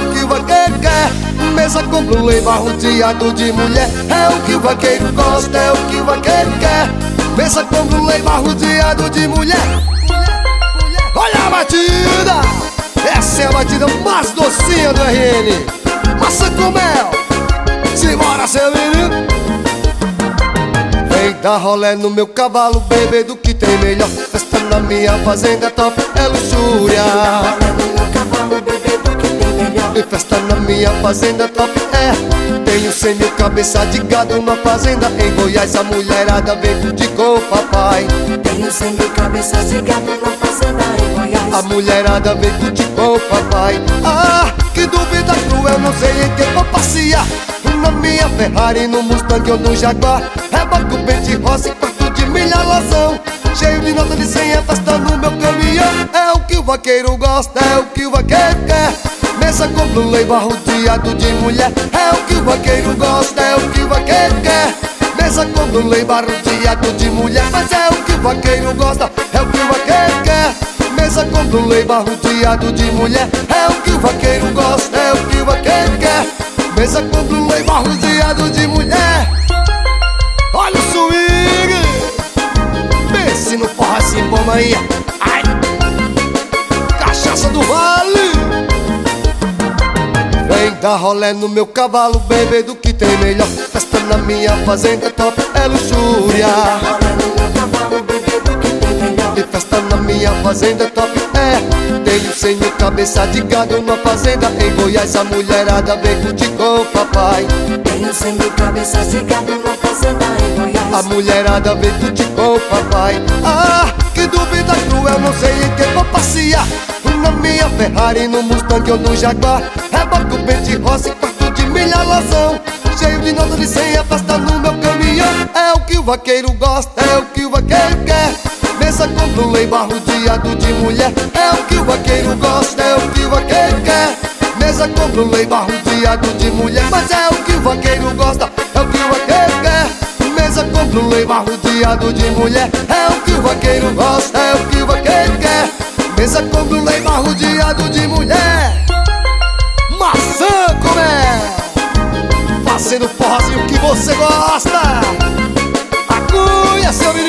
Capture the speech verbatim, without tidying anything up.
o que o vaqueiro quer. Mesa com blue label rodeado de mulher. É o que o vaqueiro gosta, é o que o vaqueiro quer. Mesa com blue label rodeado de mulher. Olha a batida! Essa é a batida mais docinha do R N. Maçã com mel. Simbora, seu menino. Vem dar rolé no meu cavalo, bebê, do que tem melhor. Festa na minha fazenda top, é luxúria. E festa na minha fazenda top, é. Tenho cem mil cabeça de gado na fazenda em Goiás. A mulherada vem curtir com o papai. Tenho cem mil cabeças de gado na fazenda em Goiás. A mulherada vem curtir com o papai. Ah, que dúvida cruel, não sei em quem vou passear. Na minha Ferrari, no Mustang ou no Jaguar. Reboque, pente rosa e quarto de milha lazão. Cheio de nota de cem, é festa no meu caminhão. É o que o vaqueiro gosta, é o que o vaqueiro quer. Mesa com blue label rodeado de mulher. É o que o vaqueiro gosta, é o que o vaqueiro quer. Mesa com blue label rodeado de mulher. Mas é o que o vaqueiro gosta, é o que o vaqueiro quer. Mesa com blue label rodeado de mulher. É o que o vaqueiro gosta, é o que o vaqueiro quer. Mesa com blue label rodeado de mulher. Olha o swing. Pense no forró assim, bom manhã. Ai, cachaça do vale. Vem dar rolé no meu cavalo, bebê, do que tem melhor. Festa na minha fazenda top, é luxúria. E festa na minha fazenda top, é. Tenho cem mil cabeça de gado na fazenda em Goiás. A mulherada vem curtir com o papai. Tenho cem mil cabeças de gado na fazenda em Goiás. A mulherada vem curtir com o papai. Ah, que dúvida cruel, não sei em quem vou passear. Na minha Ferrari, no Mustang ou no Jaguar. Reboque, pente rosa e quarto de milha lazão. Cheio de nota de cem, é festa no meu caminhão. É o que o vaqueiro gosta, é o que o vaqueiro quer. Mesa com blue label rodeado de mulher. É o que o vaqueiro gosta, é o que o vaqueiro quer. Mesa com blue label rodeado de mulher. Mas é o que o vaqueiro gosta, é o que o vaqueiro quer. Mesa com blue label rodeado de mulher. É o que o vaqueiro gosta, é o que o vaqueiro quer. Mesa com blue label rodeado de mulher. Maçã com mel. Fazendo forrozinho que você gosta. A cunha, seu menino.